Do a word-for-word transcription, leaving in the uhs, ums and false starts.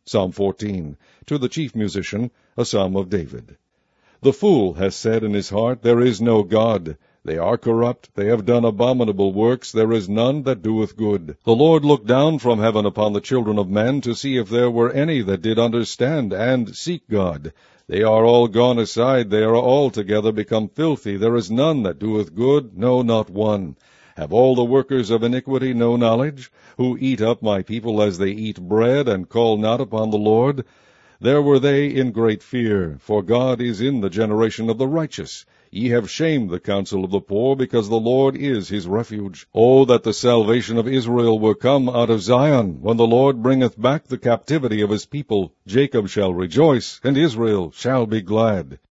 Psalm fourteen. To the chief musician, a psalm of David. The fool has said in his heart, There is no God. They are corrupt, they have done abominable works, there is none that doeth good. The Lord looked down from heaven upon the children of men, to see if there were any that did understand, and seek God. They are all gone aside, they are altogether become filthy, there is none that doeth good, no, not one. Have all the workers of iniquity no knowledge, who eat up my people as they eat bread, and call not upon the Lord? There were they in great fear, for God is in the generation of the righteous. Ye have shamed the counsel of the poor, because the Lord is his refuge. O that the salvation of Israel were come out of Zion! When the Lord bringeth back the captivity of his people, Jacob shall rejoice, and Israel shall be glad.